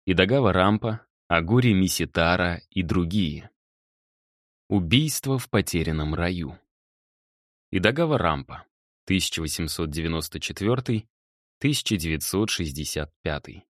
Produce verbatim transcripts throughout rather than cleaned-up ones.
Идагава Рампа, Агури Миситара и другие. Убийство в потерянном раю. Идагава Рампа, тысяча восемьсот девяносто четвёртый — тысяча девятьсот шестьдесят пятый.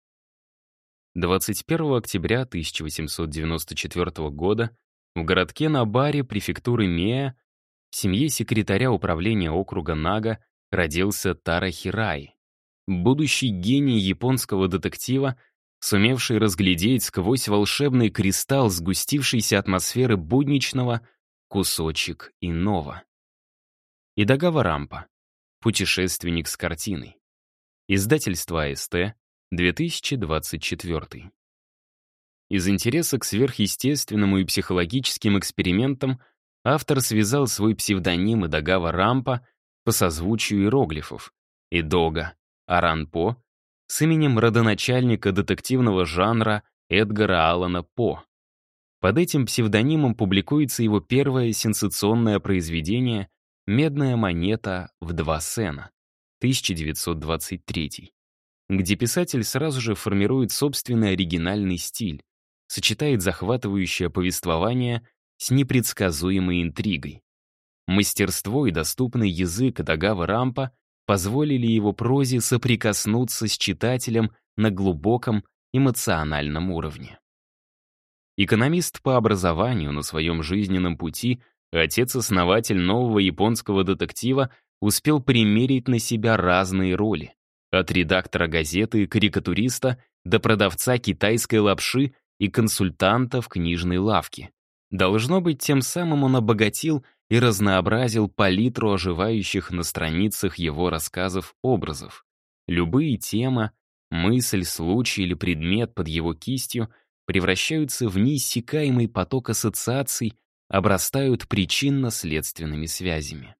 двадцать первого октября тысяча восемьсот девяносто четвёртого года в городке Набаре префектуры Миэ в семье секретаря управления округа Нага родился Тара Хирай, будущий гений японского детектива, сумевший разглядеть сквозь волшебный кристалл сгустившейся атмосферы будничного кусочек иного. Идагава Рампа. Путешественник с картиной. Издательство АСТ, две тысячи двадцать четвёртый. Из интереса к сверхъестественному и психологическим экспериментам автор связал свой псевдоним Идагава Рампа по созвучию иероглифов Идога Аранпо с именем родоначальника детективного жанра Эдгара Аллана По. Под этим псевдонимом публикуется его первое сенсационное произведение «Медная монета в два сена» тысяча девятьсот двадцать третий, где писатель сразу же формирует собственный оригинальный стиль, сочетает захватывающее повествование с непредсказуемой интригой. Мастерство и доступный язык Идагавы Рампа позволили его прозе соприкоснуться с читателем на глубоком эмоциональном уровне. Экономист по образованию, на своем жизненном пути отец-основатель нового японского детектива успел примерить на себя разные роли. От редактора газеты и карикатуриста до продавца китайской лапши и консультанта в книжной лавке. Должно быть, тем самым он обогатил и разнообразил палитру оживающих на страницах его рассказов образов. Любые темы, мысль, случай или предмет под его кистью превращаются в неиссякаемый поток ассоциаций, обрастают причинно-следственными связями.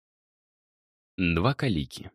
Два калики.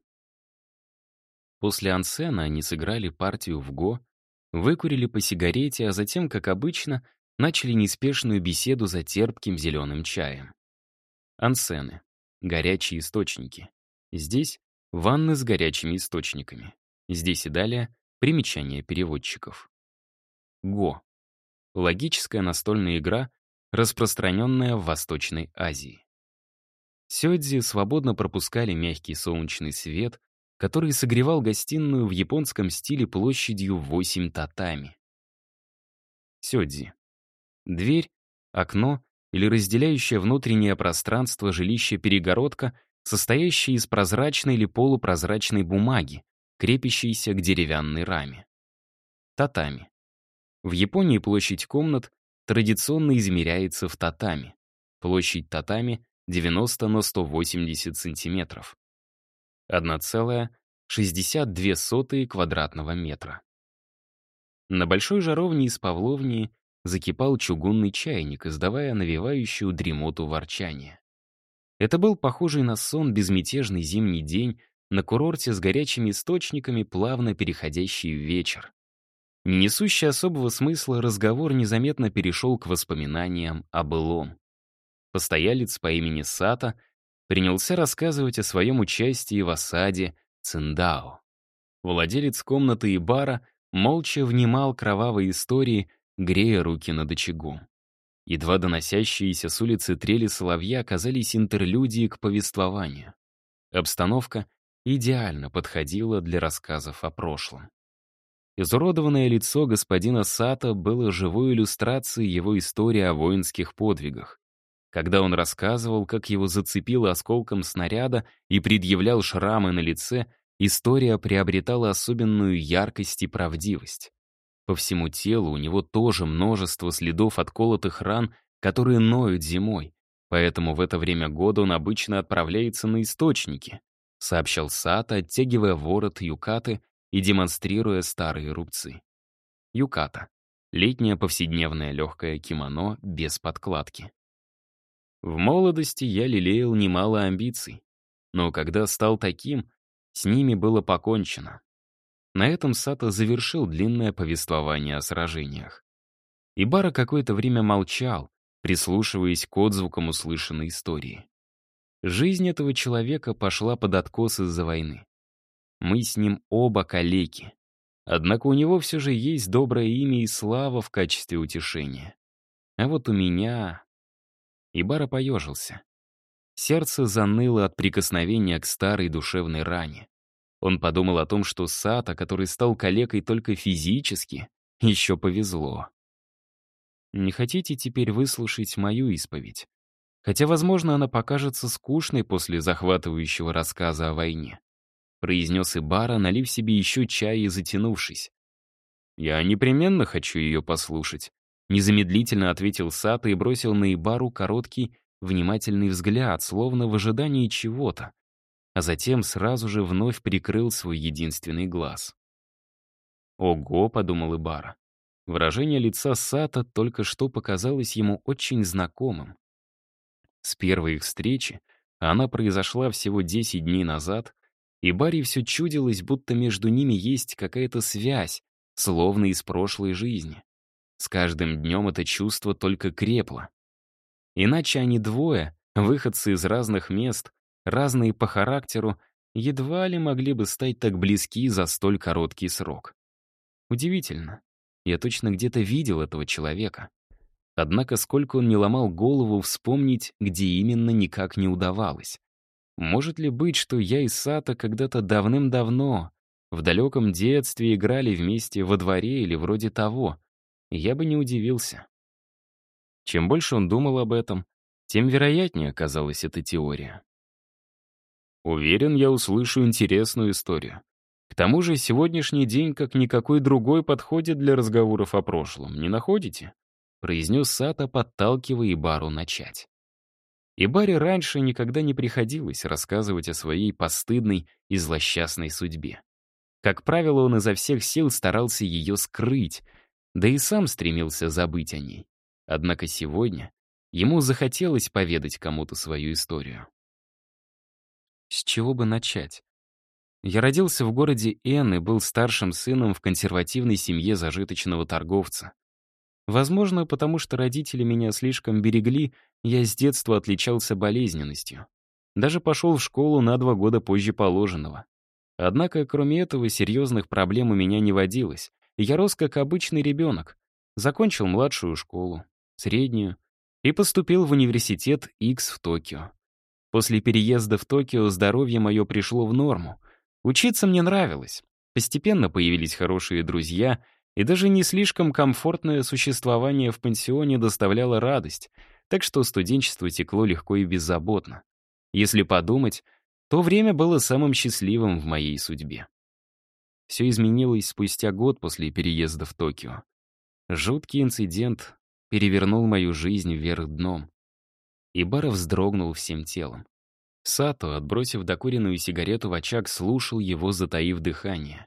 После ансена они сыграли партию в го, выкурили по сигарете, а затем, как обычно, начали неспешную беседу за терпким зеленым чаем. Ансены. Горячие источники. Здесь ванны с горячими источниками. Здесь и далее примечания переводчиков. Го. Логическая настольная игра, распространенная в Восточной Азии. Сёдзи свободно пропускали мягкий солнечный свет, который согревал гостиную в японском стиле площадью восемь татами. Сёдзи. Дверь, окно или разделяющее внутреннее пространство жилища перегородка, состоящая из прозрачной или полупрозрачной бумаги, крепящейся к деревянной раме. Татами. В Японии площадь комнат традиционно измеряется в татами. Площадь татами девяносто на сто восемьдесят сантиметров. одна целая шестьдесят две сотые квадратного метра. На большой жаровне из павловни закипал чугунный чайник, издавая навевающую дремоту ворчание. Это был похожий на сон безмятежный зимний день на курорте с горячими источниками, плавно переходящий в вечер. Не несущий особого смысла разговор незаметно перешел к воспоминаниям о былом. Постоялец по имени Сата принялся рассказывать о своем участии в осаде Циндао. Владелец комнаты и бара молча внимал кровавой истории, грея руки над очагом. Едва доносящиеся с улицы трели соловья оказались интерлюдией к повествованию. Обстановка идеально подходила для рассказов о прошлом. Изуродованное лицо господина Сато было живой иллюстрацией его истории о воинских подвигах. Когда он рассказывал, как его зацепило осколком снаряда и предъявлял шрамы на лице, история приобретала особенную яркость и правдивость. По всему телу у него тоже множество следов от колотых ран, которые ноют зимой, поэтому в это время года он обычно отправляется на источники, сообщал Сато, оттягивая ворот юкаты и демонстрируя старые рубцы. Юката — летнее повседневное легкое кимоно без подкладки. В молодости я лелеял немало амбиций, но когда стал таким, с ними было покончено. На этом Сато завершил длинное повествование о сражениях. Ибара какое-то время молчал, прислушиваясь к отзвукам услышанной истории. Жизнь этого человека пошла под откос из-за войны. Мы с ним оба калеки. Однако у него все же есть доброе имя и слава в качестве утешения. А вот у меня... Ибара поежился. Сердце заныло от прикосновения к старой душевной ране. Он подумал о том, что Сато, который стал калекой только физически, еще повезло. Не хотите теперь выслушать мою исповедь? Хотя, возможно, она покажется скучной после захватывающего рассказа о войне. Произнес Ибара, налив себе еще чая и затянувшись. «Я непременно хочу ее послушать», — незамедлительно ответил Сато и бросил на Ибару короткий, внимательный взгляд, словно в ожидании чего-то, а затем сразу же вновь прикрыл свой единственный глаз. «Ого», — подумал Ибара. Выражение лица Сато только что показалось ему очень знакомым. С первой их встречи, а она произошла всего десять дней назад, Ибаре все чудилось, будто между ними есть какая-то связь, словно из прошлой жизни. С каждым днем это чувство только крепло. Иначе они двое, выходцы из разных мест, разные по характеру, едва ли могли бы стать так близки за столь короткий срок. Удивительно. Я точно где-то видел этого человека. Однако сколько он не ломал голову, вспомнить, где именно, никак не удавалось. Может ли быть, что я и Сато когда-то давным-давно, в далеком детстве, играли вместе во дворе или вроде того? Я бы не удивился. Чем больше он думал об этом, тем вероятнее оказалась эта теория. Уверен, я услышу интересную историю. К тому же сегодняшний день, как никакой другой, подходит для разговоров о прошлом, не находите? Произнес Сато, подталкивая Ибару начать. Ибаре раньше никогда не приходилось рассказывать о своей постыдной и злосчастной судьбе. Как правило, он изо всех сил старался ее скрыть, да и сам стремился забыть о ней. Однако сегодня ему захотелось поведать кому-то свою историю. С чего бы начать? Я родился в городе Н и был старшим сыном в консервативной семье зажиточного торговца. Возможно, потому что родители меня слишком берегли, я с детства отличался болезненностью. Даже пошел в школу на два года позже положенного. Однако, кроме этого, серьезных проблем у меня не водилось. Я рос как обычный ребенок. Закончил младшую школу, среднюю, и поступил в университет X в Токио. После переезда в Токио здоровье мое пришло в норму. Учиться мне нравилось. Постепенно появились хорошие друзья, и даже не слишком комфортное существование в пансионе доставляло радость, так что студенчество текло легко и беззаботно. Если подумать, то время было самым счастливым в моей судьбе. Все изменилось спустя год после переезда в Токио. Жуткий инцидент перевернул мою жизнь вверх дном. Ибара вздрогнул всем телом. Сато, отбросив докуренную сигарету в очаг, слушал его, затаив дыхание.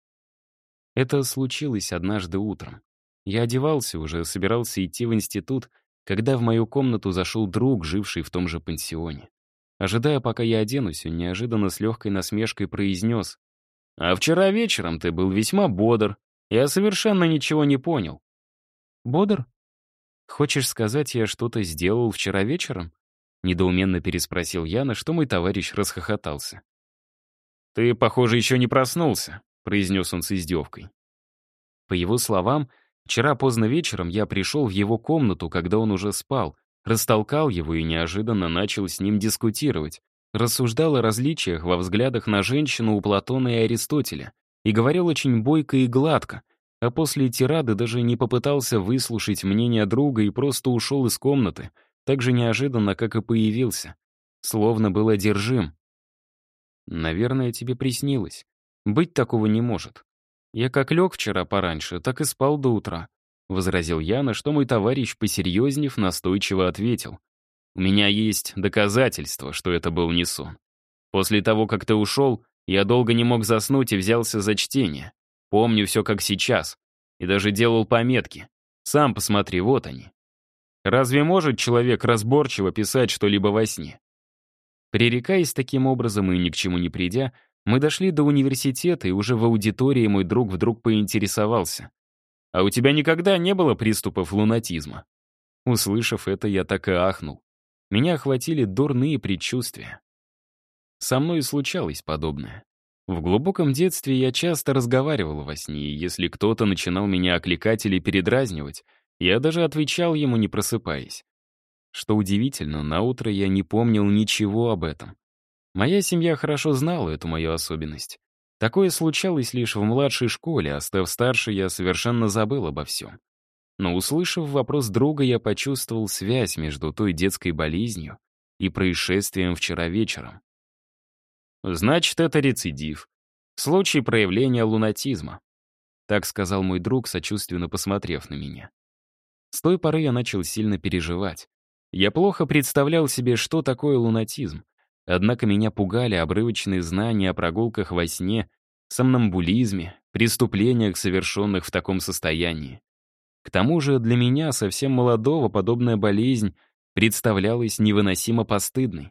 Это случилось однажды утром. Я одевался уже, собирался идти в институт, когда в мою комнату зашел друг, живший в том же пансионе. Ожидая, пока я оденусь, он неожиданно с легкой насмешкой произнес: «А вчера вечером ты был весьма бодр. Я совершенно ничего не понял». «Бодр? Хочешь сказать, я что-то сделал вчера вечером?» Недоуменно переспросил я, на что мой товарищ расхохотался. «Ты, похоже, еще не проснулся», — произнес он с издевкой. По его словам, вчера поздно вечером я пришел в его комнату, когда он уже спал, растолкал его и неожиданно начал с ним дискутировать, рассуждал о различиях во взглядах на женщину у Платона и Аристотеля и говорил очень бойко и гладко, а после тирады даже не попытался выслушать мнение друга и просто ушел из комнаты, так же неожиданно, как и появился, словно был одержим. «Наверное, тебе приснилось. Быть такого не может. Я как лег вчера пораньше, так и спал до утра», — возразил я, на что мой товарищ, посерьезнев, настойчиво ответил: «У меня есть доказательства, что это был не сон. После того, как ты ушел, я долго не мог заснуть и взялся за чтение. Помню все как сейчас. И даже делал пометки. Сам посмотри, вот они. Разве может человек разборчиво писать что-либо во сне?» Пререкаясь таким образом и ни к чему не придя, мы дошли до университета, и уже в аудитории мой друг вдруг поинтересовался: «А у тебя никогда не было приступов лунатизма?» Услышав это, я так и ахнул. Меня охватили дурные предчувствия. Со мной случалось подобное. В глубоком детстве я часто разговаривал во сне, и если кто-то начинал меня окликать или передразнивать, я даже отвечал ему, не просыпаясь. Что удивительно, наутро я не помнил ничего об этом. Моя семья хорошо знала эту мою особенность. Такое случалось лишь в младшей школе, а став старше, я совершенно забыл обо всем. Но, услышав вопрос друга, я почувствовал связь между той детской болезнью и происшествием вчера вечером. «Значит, это рецидив. Случай проявления лунатизма», — так сказал мой друг, сочувственно посмотрев на меня. С той поры я начал сильно переживать. Я плохо представлял себе, что такое лунатизм. Однако меня пугали обрывочные знания о прогулках во сне, сомнамбулизме, преступлениях, совершенных в таком состоянии. К тому же для меня, совсем молодого, подобная болезнь представлялась невыносимо постыдной.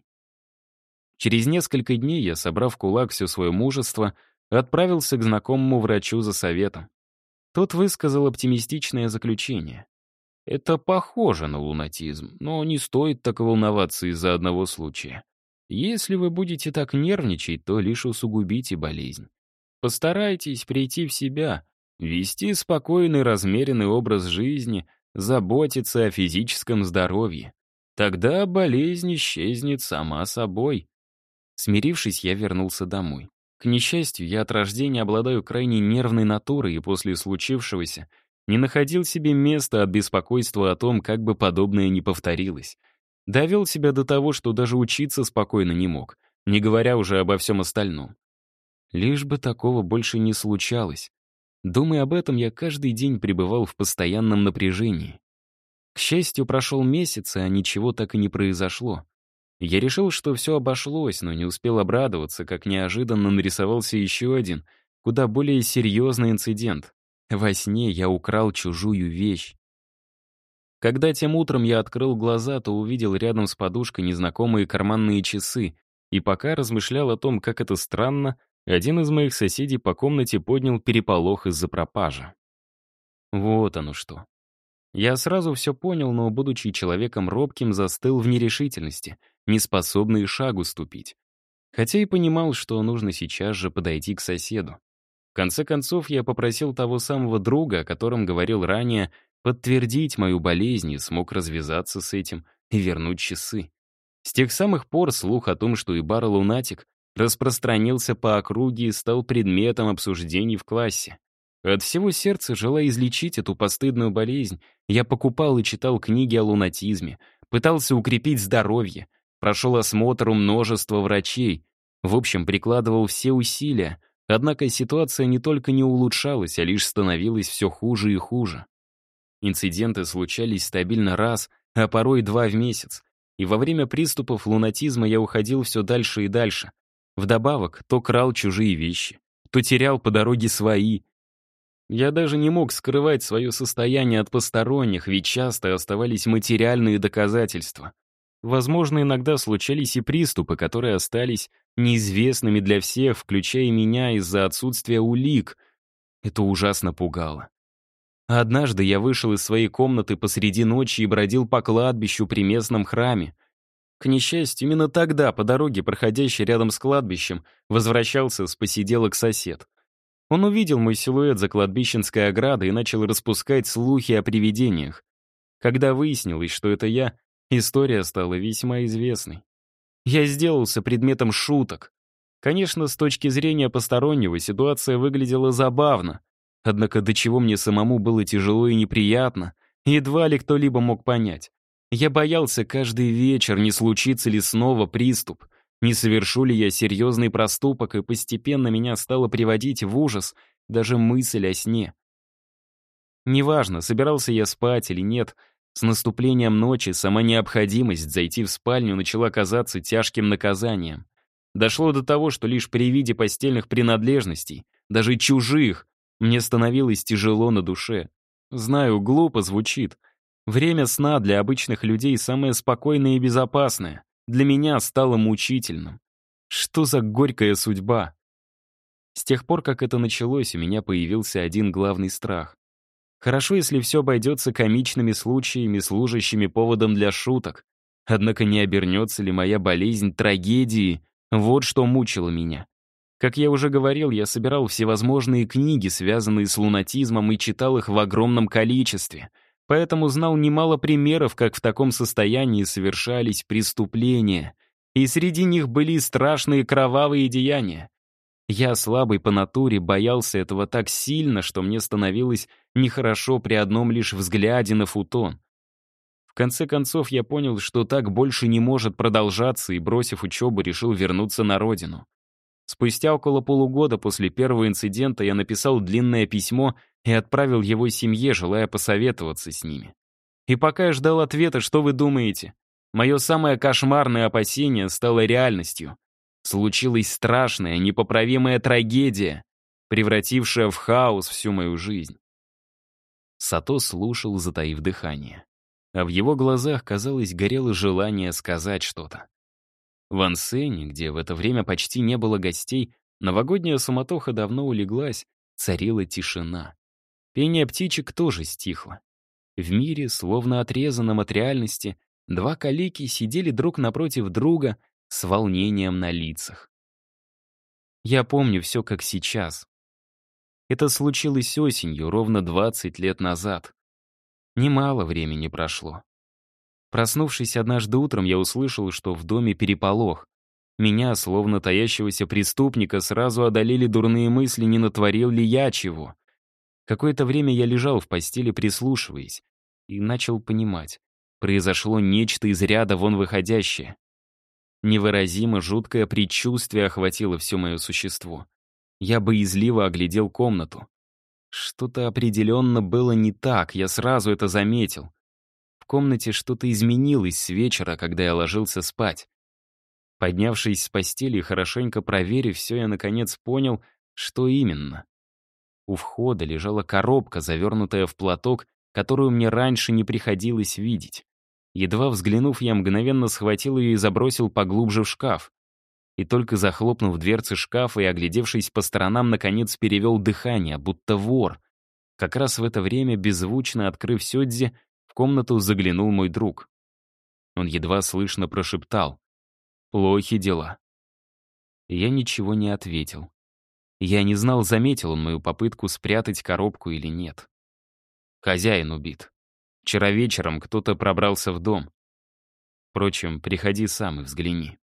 Через несколько дней я, собрав в кулак все свое мужество, отправился к знакомому врачу за советом. Тот высказал оптимистичное заключение. Это похоже на лунатизм, но не стоит так волноваться из-за одного случая. Если вы будете так нервничать, то лишь усугубите болезнь. Постарайтесь прийти в себя, вести спокойный, размеренный образ жизни, заботиться о физическом здоровье. Тогда болезнь исчезнет сама собой. Смирившись, я вернулся домой. К несчастью, я от рождения обладаю крайне нервной натурой и после случившегося не находил себе места от беспокойства о том, как бы подобное не повторилось. Довел себя до того, что даже учиться спокойно не мог, не говоря уже обо всем остальном. Лишь бы такого больше не случалось. Думая об этом, я каждый день пребывал в постоянном напряжении. К счастью, прошел месяц, а ничего так и не произошло. Я решил, что все обошлось, но не успел обрадоваться, как неожиданно нарисовался еще один, куда более серьезный инцидент. Во сне я украл чужую вещь. Когда тем утром я открыл глаза, то увидел рядом с подушкой незнакомые карманные часы, и пока размышлял о том, как это странно, один из моих соседей по комнате поднял переполох из-за пропажи. Вот оно что. Я сразу все понял, но, будучи человеком робким, застыл в нерешительности, не способный и шагу ступить. Хотя и понимал, что нужно сейчас же подойти к соседу. В конце концов, я попросил того самого друга, о котором говорил ранее, подтвердить мою болезнь и смог развязаться с этим и вернуть часы. С тех самых пор слух о том, что Ибара лунатик, распространился по округе и стал предметом обсуждений в классе. От всего сердца, желая излечить эту постыдную болезнь, я покупал и читал книги о лунатизме, пытался укрепить здоровье, прошел осмотр у множества врачей, в общем, прикладывал все усилия, однако ситуация не только не улучшалась, а лишь становилась все хуже и хуже. Инциденты случались стабильно раз, а порой два в месяц, и во время приступов лунатизма я уходил все дальше и дальше. Вдобавок, то крал чужие вещи, то терял по дороге свои. Я даже не мог скрывать свое состояние от посторонних, ведь часто оставались материальные доказательства. Возможно, иногда случались и приступы, которые остались неизвестными для всех, включая меня, из-за отсутствия улик. Это ужасно пугало. Однажды я вышел из своей комнаты посреди ночи и бродил по кладбищу при местном храме. К несчастью, именно тогда, по дороге, проходящей рядом с кладбищем, возвращался с посиделок сосед. Он увидел мой силуэт за кладбищенской оградой и начал распускать слухи о привидениях. Когда выяснилось, что это я, история стала весьма известной. Я сделался предметом шуток. Конечно, с точки зрения постороннего ситуация выглядела забавно, однако до чего мне самому было тяжело и неприятно, едва ли кто-либо мог понять. Я боялся каждый вечер, не случится ли снова приступ, не совершу ли я серьезный проступок, и постепенно меня стало приводить в ужас даже мысль о сне. Неважно, собирался я спать или нет, с наступлением ночи сама необходимость зайти в спальню начала казаться тяжким наказанием. Дошло до того, что лишь при виде постельных принадлежностей, даже чужих, мне становилось тяжело на душе. Знаю, глупо звучит. Время сна для обычных людей самое спокойное и безопасное. Для меня стало мучительным. Что за горькая судьба? С тех пор, как это началось, у меня появился один главный страх. Хорошо, если все обойдется комичными случаями, служащими поводом для шуток. Однако не обернется ли моя болезнь трагедией? Вот что мучило меня. Как я уже говорил, я собирал всевозможные книги, связанные с лунатизмом, и читал их в огромном количестве, поэтому знал немало примеров, как в таком состоянии совершались преступления, и среди них были страшные кровавые деяния. Я, слабый по натуре, боялся этого так сильно, что мне становилось нехорошо при одном лишь взгляде на футон. В конце концов, я понял, что так больше не может продолжаться, и, бросив учебу, решил вернуться на родину. Спустя около полугода после первого инцидента я написал длинное письмо и отправил его семье, желая посоветоваться с ними. И пока я ждал ответа, что вы думаете? Мое самое кошмарное опасение стало реальностью. Случилась страшная, непоправимая трагедия, превратившая в хаос всю мою жизнь. Сато слушал, затаив дыхание. А в его глазах, казалось, горело желание сказать что-то. В Ансене, где в это время почти не было гостей, новогодняя суматоха давно улеглась, царила тишина. Пение птичек тоже стихло. В мире, словно отрезанном от реальности, два калеки сидели друг напротив друга с волнением на лицах. Я помню все как сейчас. Это случилось осенью, ровно двадцать лет назад. Немало времени прошло. Проснувшись однажды утром, я услышал, что в доме переполох. Меня, словно таящегося преступника, сразу одолели дурные мысли, не натворил ли я чего. Какое-то время я лежал в постели, прислушиваясь, и начал понимать. Произошло нечто из ряда вон выходящее. Невыразимо жуткое предчувствие охватило все мое существо. Я боязливо оглядел комнату. Что-то определенно было не так, я сразу это заметил. В комнате что-то изменилось с вечера, когда я ложился спать. Поднявшись с постели и хорошенько проверив все, я наконец понял, что именно. У входа лежала коробка, завернутая в платок, которую мне раньше не приходилось видеть. Едва взглянув, я мгновенно схватил ее и забросил поглубже в шкаф. И только захлопнув дверцы шкафа и оглядевшись по сторонам, наконец перевел дыхание, будто вор. Как раз в это время, беззвучно открыв сёдзи, в комнату заглянул мой друг. Он едва слышно прошептал: «Плохи дела». Я ничего не ответил. Я не знал, заметил он мою попытку спрятать коробку или нет. Хозяин убит. Вчера вечером кто-то пробрался в дом. Впрочем, приходи сам и взгляни.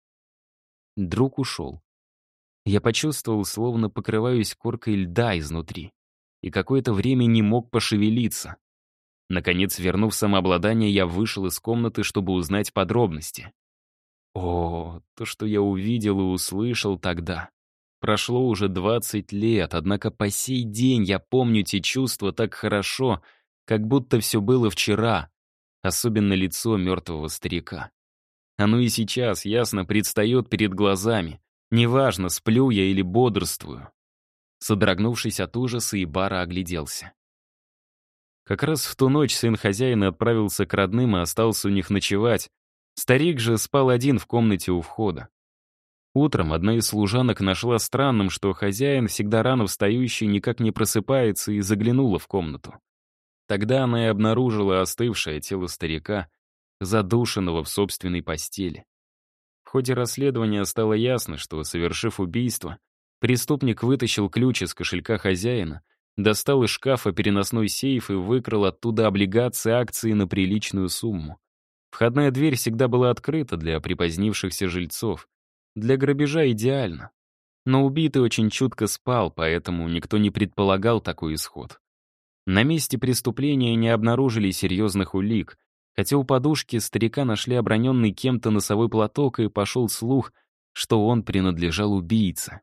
Друг ушел. Я почувствовал, словно покрываюсь коркой льда изнутри, и какое-то время не мог пошевелиться. Наконец, вернув самообладание, я вышел из комнаты, чтобы узнать подробности. О, то, что я увидел и услышал тогда. Прошло уже двадцать лет, однако по сей день я помню те чувства так хорошо, как будто все было вчера, особенно лицо мертвого старика. Оно и сейчас ясно предстает перед глазами, неважно, сплю я или бодрствую. Содрогнувшись от ужаса, Ибара огляделся. Как раз в ту ночь сын хозяина отправился к родным и остался у них ночевать. Старик же спал один в комнате у входа. Утром одна из служанок нашла странным, что хозяин, всегда рано встающий, никак не просыпается, и заглянула в комнату. Тогда она и обнаружила остывшее тело старика, задушенного в собственной постели. В ходе расследования стало ясно, что, совершив убийство, преступник вытащил ключ из кошелька хозяина, достал из шкафа переносной сейф и выкрал оттуда облигации акции на приличную сумму. Входная дверь всегда была открыта для припозднившихся жильцов. Для грабежа идеально. Но убитый очень чутко спал, поэтому никто не предполагал такой исход. На месте преступления не обнаружили серьезных улик, хотя у подушки старика нашли оброненный кем-то носовой платок, и пошел слух, что он принадлежал убийце.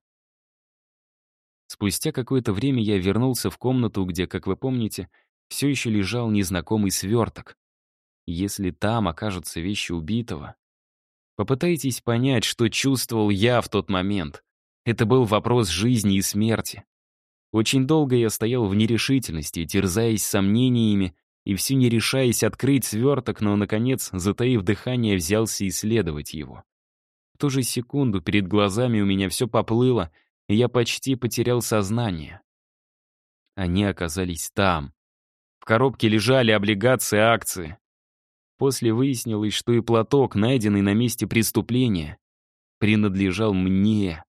Спустя какое-то время я вернулся в комнату, где, как вы помните, все еще лежал незнакомый сверток. Если там окажутся вещи убитого, попытайтесь понять, что чувствовал я в тот момент. Это был вопрос жизни и смерти. Очень долго я стоял в нерешительности, терзаясь сомнениями и все не решаясь открыть сверток, но, наконец, затаив дыхание, взялся исследовать его. В ту же секунду перед глазами у меня все поплыло, и я почти потерял сознание. Они оказались там. В коробке лежали облигации акции. После выяснилось, что и платок, найденный на месте преступления, принадлежал мне.